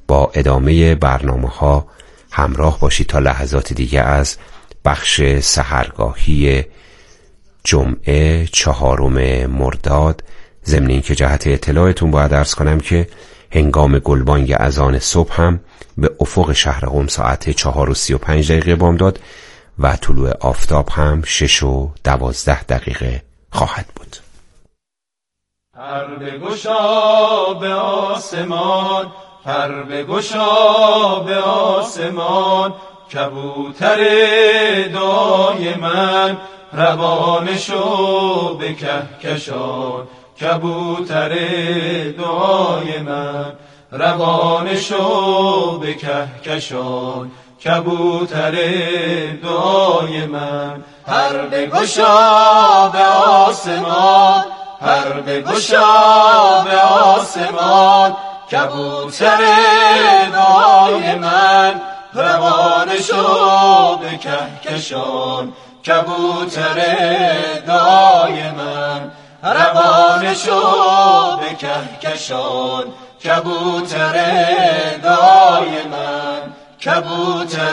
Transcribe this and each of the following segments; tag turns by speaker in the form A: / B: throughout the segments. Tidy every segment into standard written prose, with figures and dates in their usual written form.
A: با ادامه برنامه‌ها همراه باشید تا لحظات دیگه از بخش سحرگاهی جمعه 4 مرداد. ضمن اینکه جهت اطلاعتون باید عرض کنم که هنگام گلبانگ اذان صبح هم به افق شهر قم ساعت 4:35 بامداد و طلوع آفتاب هم 6:12 خواهد بود.
B: پر بگشا به آسمان، پر بگشا به آسمان، کبوتر دعای من روانه شو به کهکشان. کبوتر دعای من روانه شو به کهکشان. کبوتر دعای من پر بگشا به آسمان، پر بگشا به آسمان، کبوتر دعای من روانه شو به کهکشان. کبوتر دعای من روانه شو به کهکشان. کبوتر دعای من، کبوتر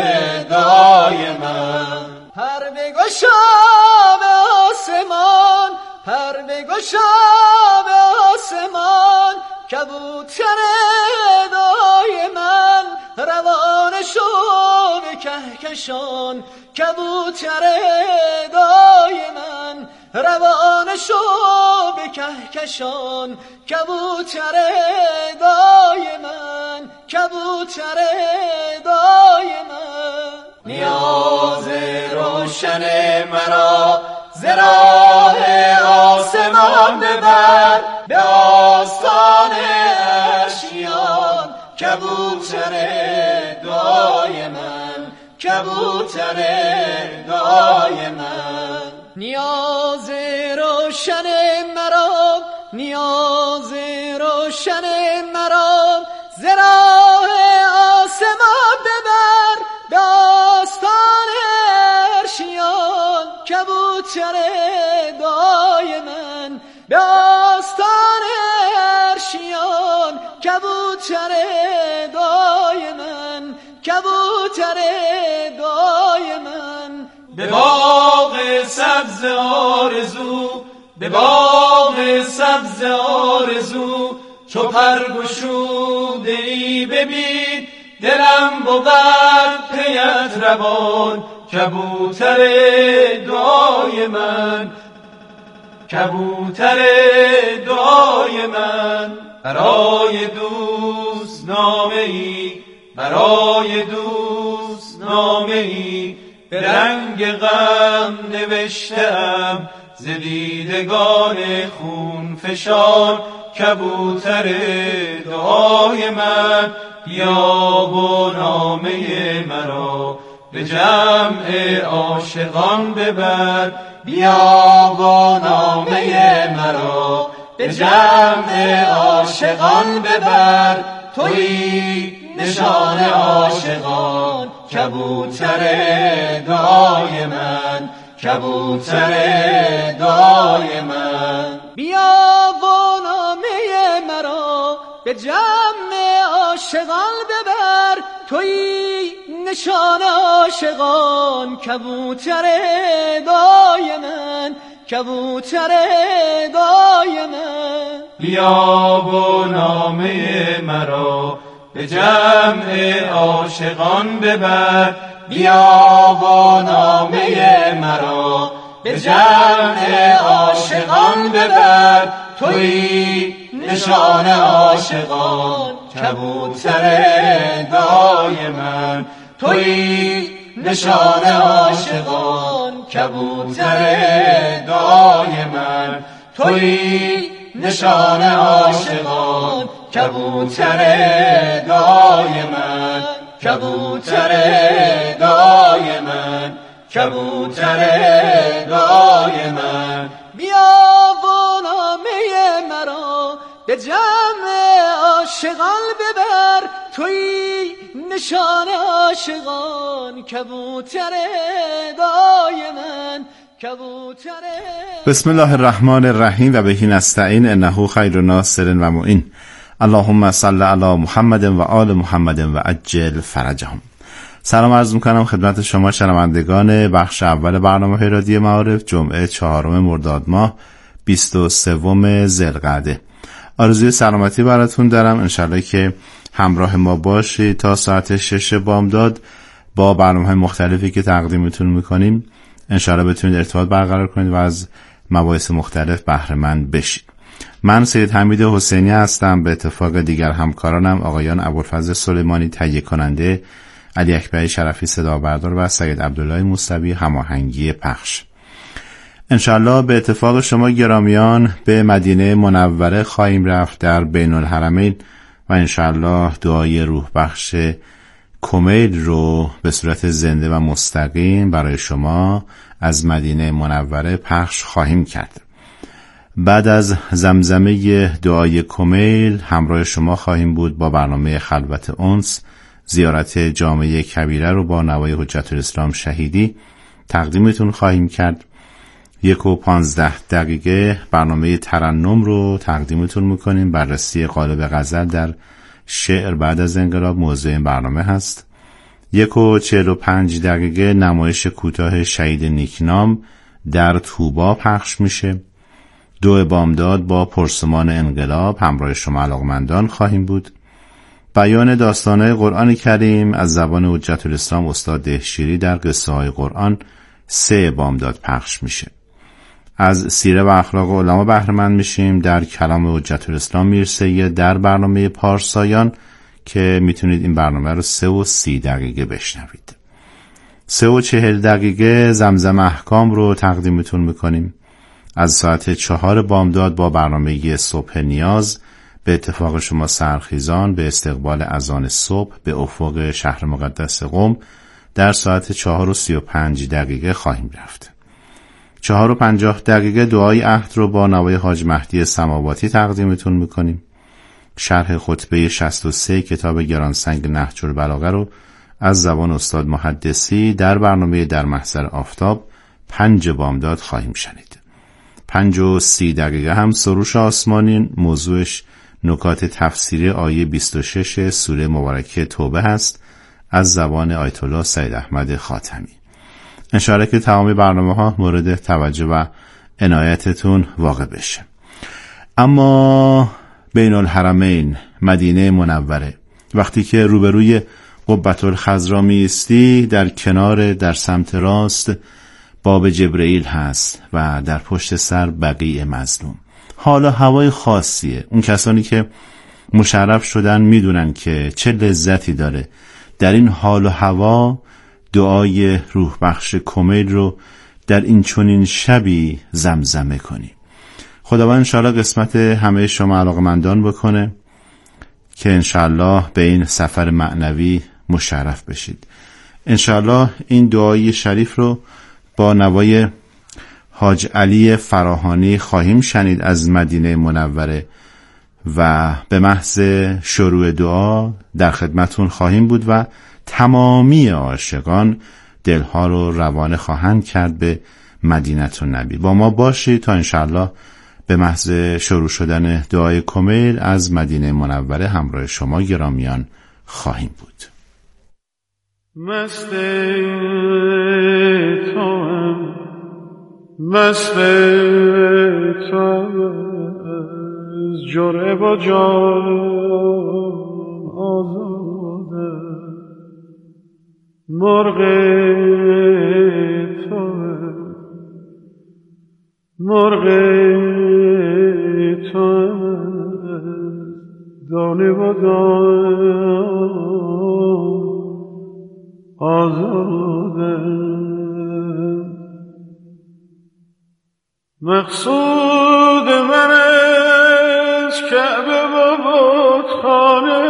B: دعای من پر بگشا به آسمان، پر بگشا به آسمان، کبوتر دعای من روانه شو به کهکشان. کبوتر دعای من روانه شو به کهکشان. کبوتر دعای من، کبوتر دعای من نیاز روشن مرا ز راه آسمان ببر به آستان اشیان. کبوتر دعای من، کبوتر دعای من نیاز روشن مرا، نیاز روشن مرا ز راه آسمان ببر به آستان ارشیان. کبوتر دعای من به آستان ارشیان. کبوتر دعای من، کبوتر دعای من به باغ سبز آرزو، به باغ سبز آرزو چو پر گشوده ای ببین دلم بود پیت روان. کبوتر دعای من، کبوتر دعای من برای دوست نامه ای، برای دوست نامه ای به رنگ غم نوشتم ز دیدگان خون فشان. کبوتر دعای من بیا و نامه مرا به جمع عاشقان ببر. بیا و نامه مرا به جمع عاشقان ببر. تویی نشان عاشقان، کبوتر دعای من، کبوتر دعای من بیا و نامه مرا به جمع عاشقان ببر. تویی نشان عاشقان، کبوتر دعای من، کبوتر دعای من بیا و نامه مرا به جمع عاشقان ببر. بیا و نامه مرا به جمع عاشقان ببر. تویی نشان عاشقان، کبوتر دعای من، تویی نشان عاشقان، کبوتر دعای من، تویی نشان عاشقان، کبوتر دعای من، کبوتر دعای من، کبوتر دعای من بیا و نامه مرا به جمع عاشقان ببر. تویی نشان عاشقان، کبوتر دعای من، کبوتر.
C: بسم الله الرحمن الرحیم و بهی نستعین انه خیر ناصر و معین. اللهم صل علی محمد و آل محمد و عجل فرجهم. سلام عرض میکنم خدمت شما شنوندگان بخش اول برنامه رادیو معارف جمعه 4 مرداد ماه 23 ذوالقعده. آرزوی سلامتی براتون دارم. انشالله که همراه ما باشید تا ساعت 6 بامداد با برنامه مختلفی که تقدیمتون میکنیم. انشالله بتونید ارتباط برقرار کنید و از مباحث مختلف بهره مند بشید. من سید حمید حسینی هستم. به اتفاق دیگر همکارانم آقایان ابوالفضل سلیمانی تهیه کننده، علی اکبری شرفی صدا بردار و سید عبدالله موسوی هماهنگی پخش. انشالله به اتفاق شما گرامیان به مدینه منوره خواهیم رفت در بین الحرمین و انشالله دعای روح بخش کمیل رو به صورت زنده و مستقیم برای شما از مدینه منوره پخش خواهیم کرد. بعد از زمزمه دعای کمیل همراه شما خواهیم بود با برنامه خلوت انس. زیارت جامعه کبیره رو با نوای حجت الاسلام شهیدی تقدیمتون خواهیم کرد. 1:15 برنامه ترنم رو تقدیمتون میکنیم. بررسی قالب غزل در شعر بعد از انقلاب موضوع این برنامه هست. 1:45 نمایش کوتاه شهید نیکنام در طوبا پخش میشه. 2 بامداد با پرسمان انقلاب همراه شما علاقمندان خواهیم بود. بیان داستان‌های قرآن کریم از زبان حجت الاسلام استاد دهشیری در قصه های قرآن 3 بامداد پخش میشه. از سیره و اخلاق علما بهره مند میشیم در کلام حجت الاسلام میرسیه در برنامه پارسایان که میتونید این برنامه رو 3:30 بشنوید. 3:40 زمزم احکام رو تقدیمتون میکنیم. از ساعت 4 بامداد با برنامه صبح نیاز به اتفاق شما سرخیزان به استقبال اذان صبح به افق شهر مقدس قم در ساعت 4:35 خواهیم رفت. 4:50 دعای عهد رو با نوای حاج مهدی سماواتی تقدیمتون میکنیم. شرح خطبه 63 کتاب گرانسنگ نهج البلاغه رو از زبان استاد محدثی در برنامه در محضر آفتاب 5 بامداد خواهیم شنید. 5:30 هم سروش آسمانی موضوعش نکات تفسیری آیه 26 سوره مبارکه توبه هست از زبان آیت الله سید احمد خاتمی. انشاءالله که تمام برنامه ها مورد توجه و عنایتتون واقع بشه. اما بین الحرمین مدینه منوره، وقتی که روبروی قبة الخضرا میستی در کنار در سمت راست باب جبرئیل هست و در پشت سر بقیع مظلوم. حالا هوای خاصیه. اون کسانی که مشرف شدن میدونن که چه لذتی داره در این حال و هوا دعای روح بخش کمیل رو در این چنین شبی زمزمه کنی. خداوند انشاءالله قسمت همه شما علاقمندان بکنه که انشاءالله به این سفر معنوی مشرف بشید. انشاءالله این دعای شریف رو با نوای حاج علی فراهانی خواهیم شنید از مدینه منوره و به محض شروع دعا در خدمتون خواهیم بود و تمامی عاشقان دلها رو روانه خواهند کرد به مدینه النبی. با ما باشید تا انشاءالله به محض شروع شدن دعای کمیل از مدینه منوره همراه شما گرامیان خواهیم بود.
B: مست تو از جرعه با جام آزاده، مرغ تو دانه با دام آزاده. مقصود من از کعبه و بتخانه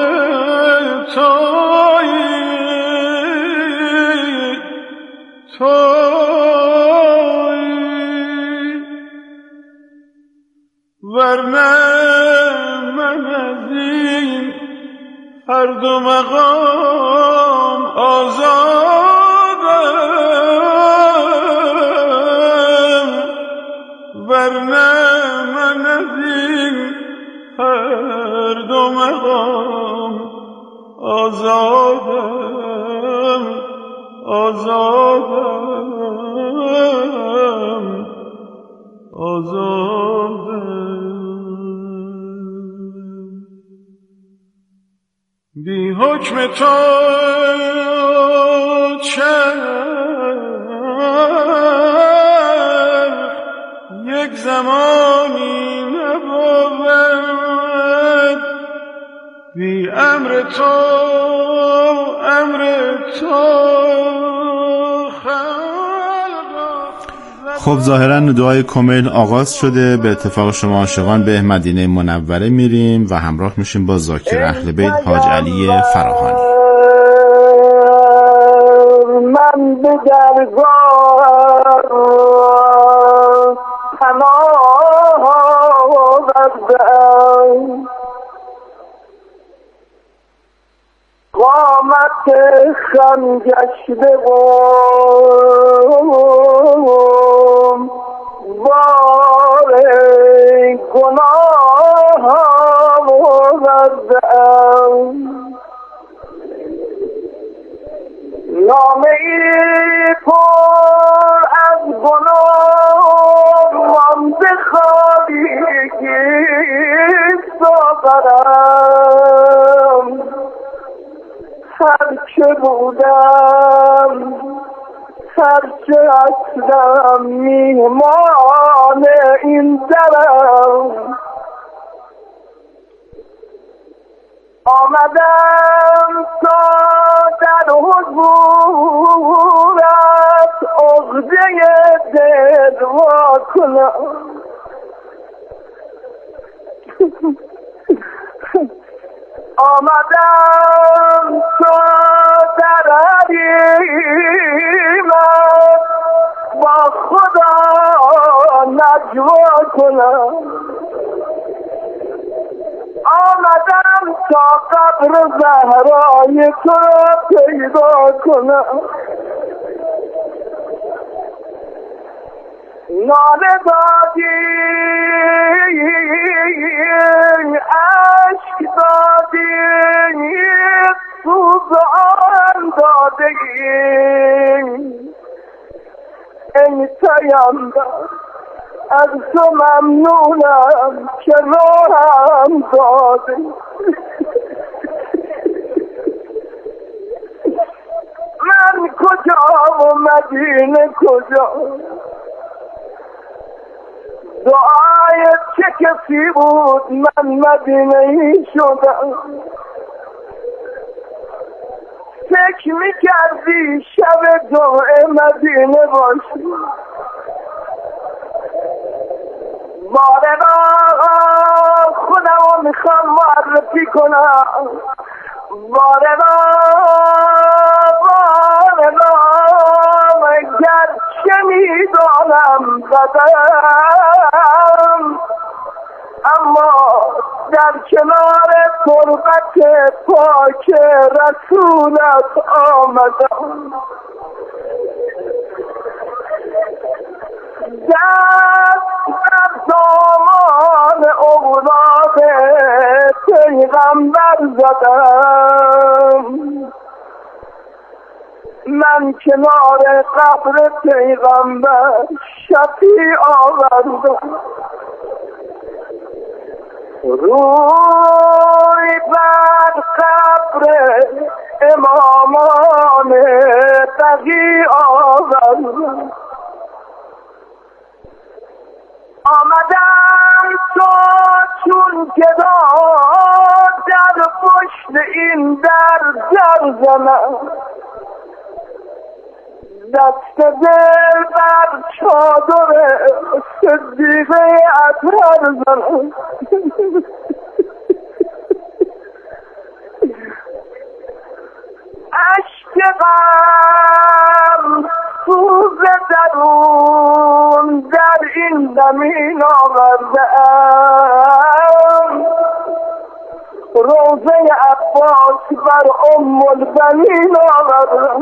B: ورنه من از این هر دو مقام آزادم، ورنه من از این هر هر دو مقام آزادم آزادم آزادم بی حکم تو یک زمانی نبود بی امر تو
C: خب ظاهرا دعای کمیل آغاز شده. به اتفاق شما عاشقان به مدینه منوره میریم و همراه میشیم با ذاکر اهل بیت حاج علی فراهانی.
D: من به درگاه پناه آوردم قامت خم گشته بار گناه آوردم نامه ای پر از گناه مانده خالی ساغرم هرچه بودم هرچه اصلم میهمان این درم آمدم تا در حضورت عقده دل وا کنم آمدم تا در حریمت با خدا نجوا کنم آمدم تا قبر زهرای تو پیدا کنم ناله دادی عشق دادی سوزان دادی ای پیامبر از تو ممنونم که روحم دادی من کجا و مدینه کجا دعای چه کسی بود من مدینه ای شدم فکر میکردی شب جمعه مدینه باشی بارنا خودم رو میخوام معرفی کنم بارنا گرچه میدانم بدم اما در کنار تربت پاک رسولت آمدم دست در دامان اولاد پیغمبر زدم من کنار قبر پیغمبر شفیع آوردم روی بر قبر امامان بقی آوردم آمدم تو چون گدا در پشت این در زنم دست دل بر چادر صدیقه اطهر زنم عشق غم سوز درون در این زمین آوردم روزه عباس بر ام البنین آوردم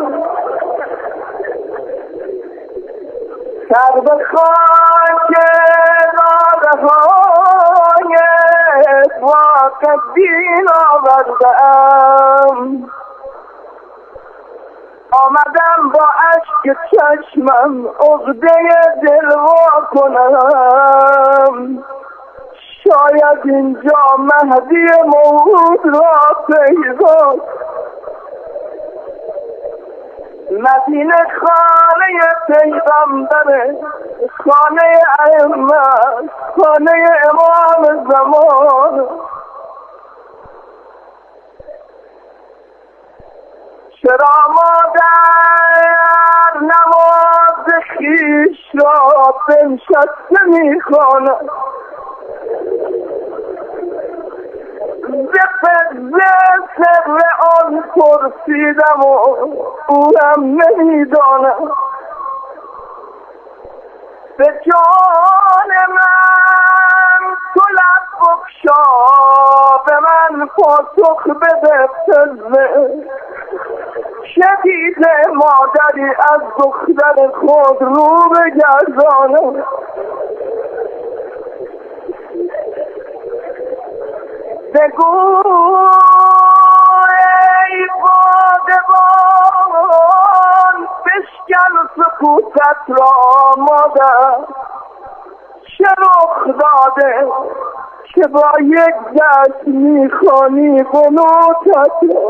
D: سر به خاک ناله های اتفاق دین آوردم. آمدم با اشک چشمم عقده دل وا کنم. شاید اینجا مهدی موعود را پیدا. مدینه خانه پیغمبره، خانه ائمه، خانه امام زمان. چرا مادر نماز خویش را بنشسته میخواند؟ به سر آن پرسیدم و او هم نمیداند. به جان من تو لب بگشا، به من پاسخ بده فضله. چه دیده مادری از دختر خود رو بگرداند؟ بگو ای بادبان بشکن سکوتت را مادر. چه رخ داده که با یک دست میخوانی قنوتت را؟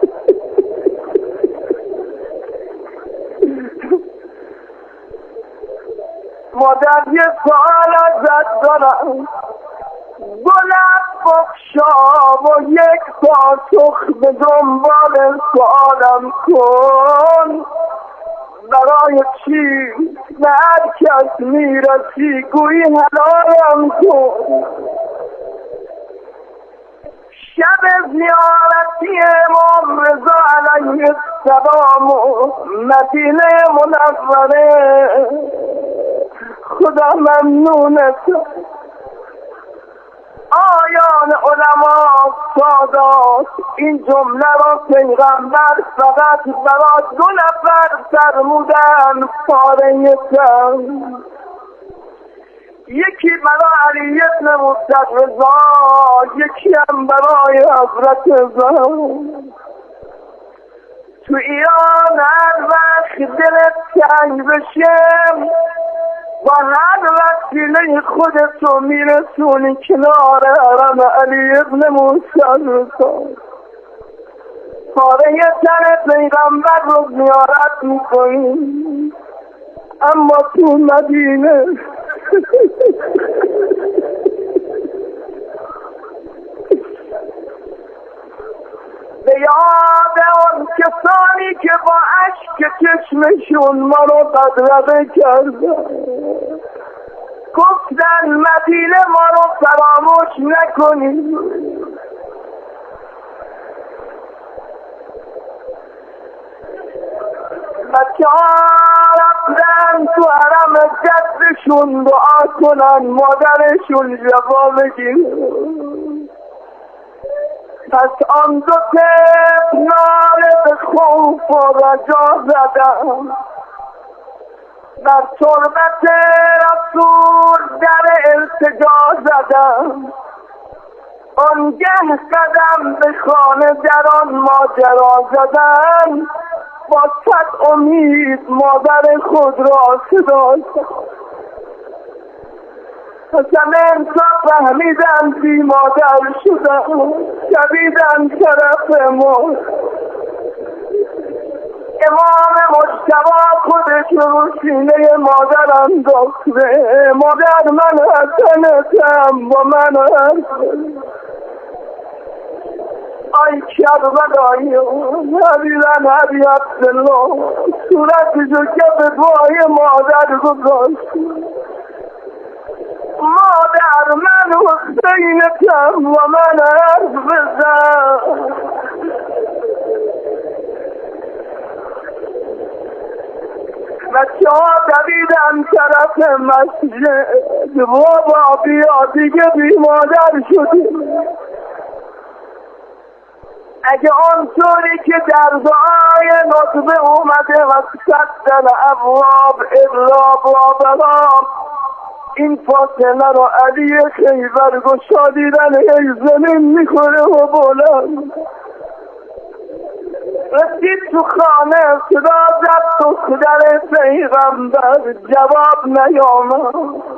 D: مادر یه سوال ازت دارم، بلند بخشا و یک پاسخ به دنبال سوالم کن. برای چی به هر کس میرسی گویی حلالم کن؟ شب زیارتی امام رضا علیه السلام و مدینه منوره، خدا ممنونت. آیان علما سادات این جمله را پیغمبر فقط برای 2 نفر فرمودن پاره تن. یکی برای علی ابن مرتضی، یکی هم برای حضرت زمان. تو ایران هر وقت دلت تنگ بشه با هر وسیله خودتو میرسونی کنار حرم علی ابن موسی رضا. پاره تن پیغمبر رو زیارت میکنی، اما تو مدینه به یاد اون کسانی که با اشک چشمشون ما رو بدرقه کردن، گفتن مدینه ما رو فراموش نکنید. بچه ها رفتن تو حرم جدشون دعا کنن مادرشون جواب بگیره. پس آن 2 طفل ناله به خوف و رجا زدن، در تربت رسول در التجا زدن. آنگه قدم به خانه در آن ماجرا زدن، با 100 امید مادر خود را صدا زدن. حسنین تا فهمیدن بی مادر شدن، شدیدن طرف ما. امام مجتبی خودش رو سینه مادر انداخته. مادر من حسنتم با من هستم. آی کربلایی حبیبن حبی عبدالله، صورتشو که به دعای مادر گذاشت. مادر من حسینتم و من حرف بزن. بچه ها دویدن طرف مسجد، بابا بیا دیگه بی مادر شدیم. اگه آنطوری که در دعای نطبه اومده و سد الابواب الا بابها، این فاصله رو علی خیبر گشادیدن ای زمین میکنه و بلند رسید تو خانه صدا زد دختر پیغمبر جواب نیامد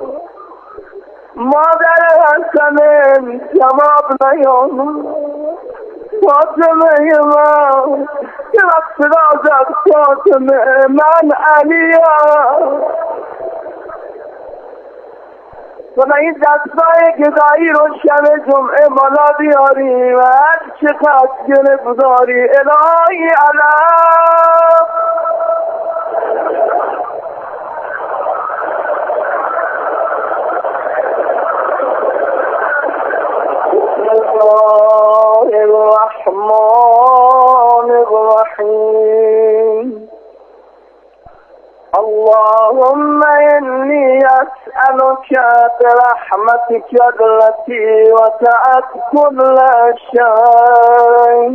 D: مادر حسن جواب نیامد فاطمه من یه وقت صدا زد فاطمه من علیم و این دستای گدایی رو شب جمعه بالا بیاری و هر چقدر گرفتاری الهی علم بسم الله الرحمن الرحیم اللهم إني أسألك برحمتك التي وسعت كل شيء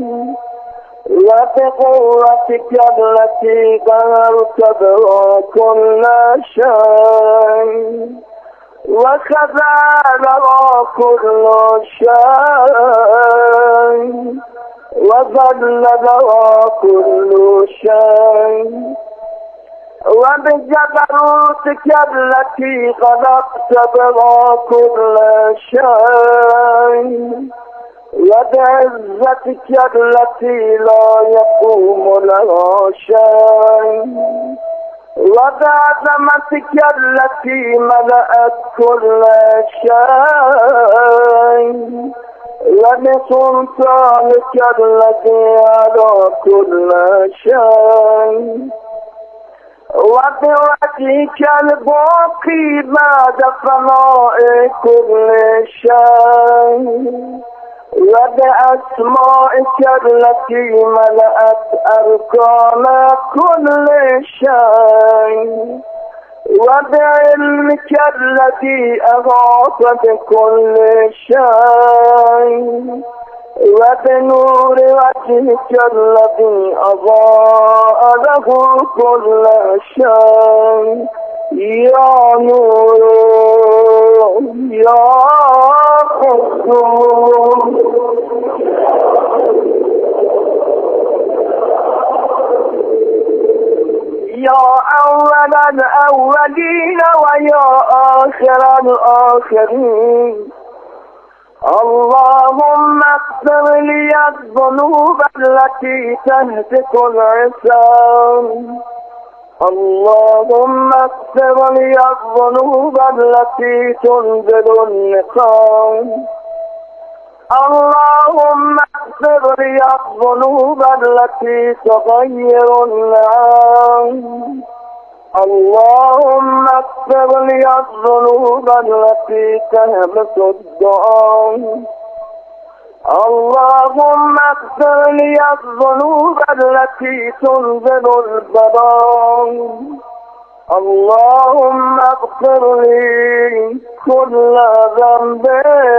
D: وبقوتك التي قهرت بها كل شيء وخزى لها كل شيء وذل لها كل شيء وبجبروتك التي خلقت بها كل شيء وبعزتك التي لا يقوم لها شيء وبعظمتك التي ملأت كل شيء وبسلطانك الذي على كل شيء وبوجهك الباقي بعد فناء كل شيء وبأسمائك التي ملأت أركان كل شيء وبعلمك الذي أحاط بكل شيء وبنور وجهك الذي أضاء له كل شيء يا نور يا قدوس يا أول الأولين ويا آخر الآخرين اللهم اغفر لي الذنوب التي تهتك العصام اللهم اغفر لي الذنوب التي تنزل النقام اللهم اغفر لي الذنوب التي تغير النعام اللهم اغفر لي الذنوب التي تهمس الدعاء اللهم اغفر لي الذنوب التي تنزل البلاء اللهم اغفر لي كل ذنب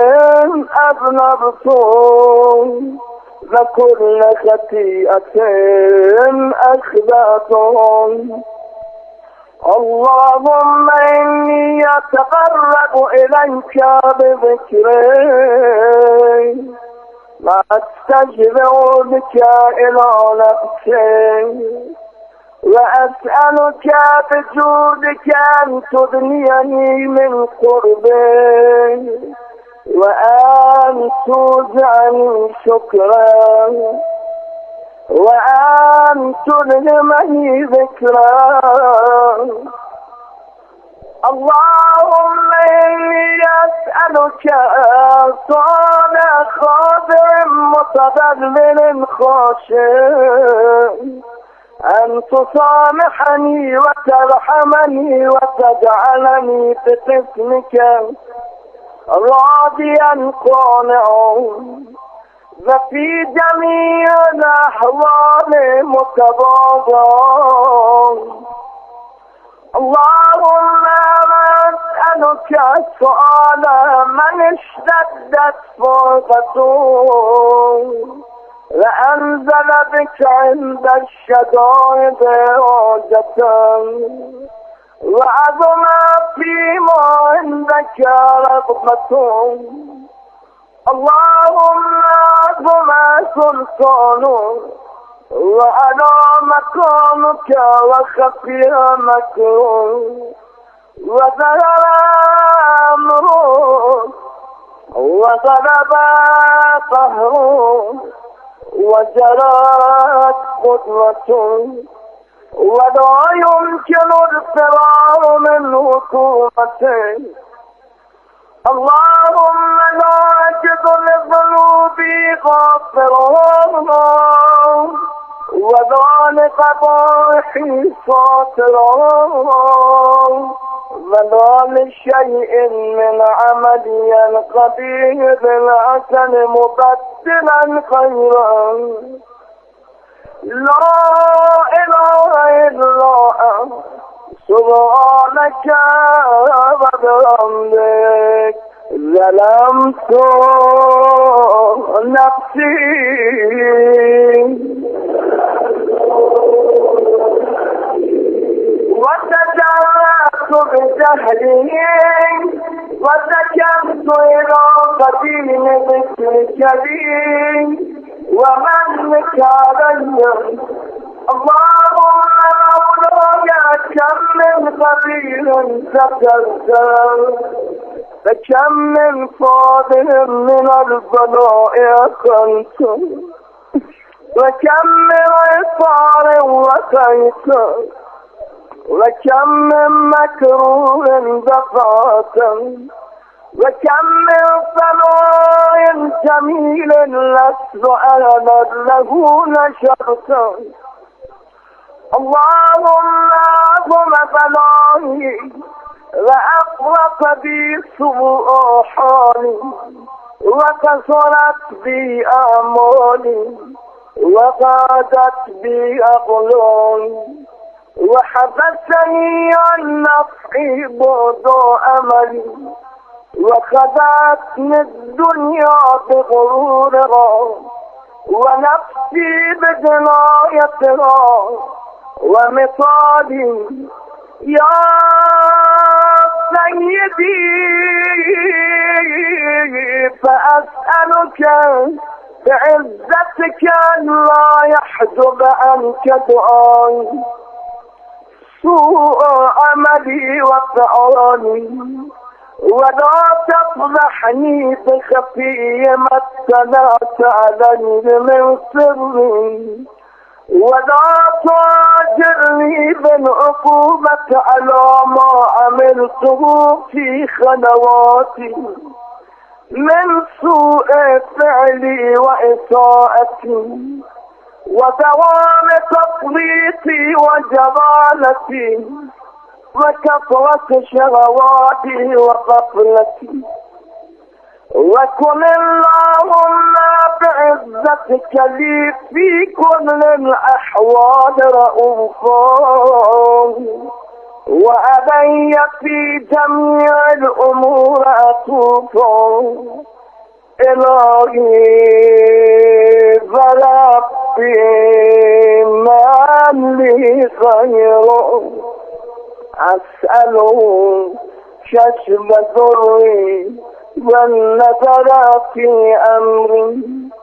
D: أذنبته وكل خطيئة أخطأته اللهم إني أتقرب إليك بذكري وأستجبر بك إلى نفسي وأسألك بجودك أن تغنيني من قربي وأن توزعني شكرا وأن تلهمني ذكرا اللهم إني أسألك صالح خادم متذلل خاشع أن تصامحني وترحمني وتجعلني بقسمك راضيا قانعا وفي جميع الأحوال متواضعا اللهم أسألك سؤال من اشتدت فرقته وأنزل بك عند الشدائد حاجة وعظم فيما عندك رغبة اللهم عظم سلطانه وعلى مقامك وخفي مكروه وظهر أمره وغلب قهره وجرت قدرته ولا يمكن الفرار من حكومته اللهم لا أجد لذنوبي غافرا وذلك ضاحي ساطرا ولا لشيء من عملي القبيح بالحسن مبدلا خيرا لا إله إلا أنت سبحانك وبحمدك ظلمت نفسي وتجرأت بجهلي وسكنت إلى قديم ذكرك لي ومنك علي اللهم مولاي كم من قبيل ذكرته فكم من فاضل من البلاء أخنته وكم من عصار وقيته وكم من مكروه دفعته وكم من ثناء جميل لست أهلا له نشرته اللهم أعظم بلائي وأفرط بي سوء حالي وكثرت بي أعمالي وغادت بي أغلالي وحبسني عن نفعي بعد أملي وخدعتني الدنيا بغرورها ونفسي بجنايتها ومثالي يا سيدي فأسألك بعزتك أن لا يحجب عنك دعائي سوء عملي وفعالي ولا تفضحني بخفي ما اطلعت عليه من سري ولا تعجرني بالعقوبة على ما عملته في خلواتي من سوء فعلي وإساءتي ودوام تفريطي وجلالتي وكثرة شهواتي وغفلتي وكن اللهم بعزتك لي في كل الأحوال رؤوفا وعلي في جميع الأمور أتوبا إلهي وربي من لي خير أسأله كشف ضري والنظر في أمري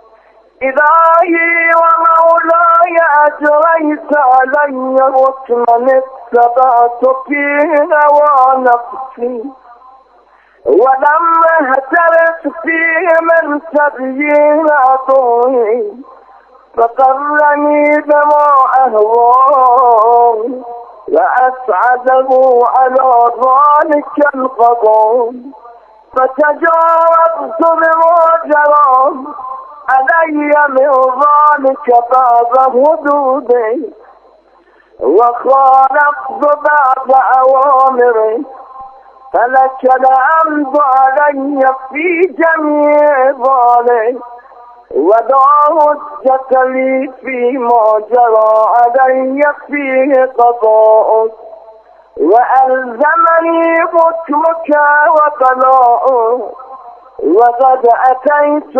D: إلهي ومولاي أجريت علي رتما اتبعت فيه هوى نفسي ولما اهترت فيه من تبيين عدوي فقرني بما أهواه وأسعده على ذلك القضاء فتجاوزت بما جرى علي من ذلك بعض حدودي وخالفت بعض أوامري فلك الحمد علي في جميع ذلك ولا حجة لي فيما جرى علي فيه قضاء وألزمني حكمك وبلاء وقد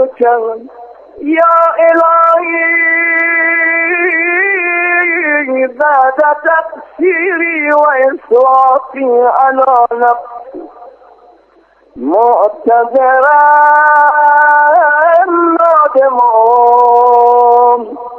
D: أتيتك يا إلهي بعد تقصيري وإسرافي على نفسي معتذرا نادما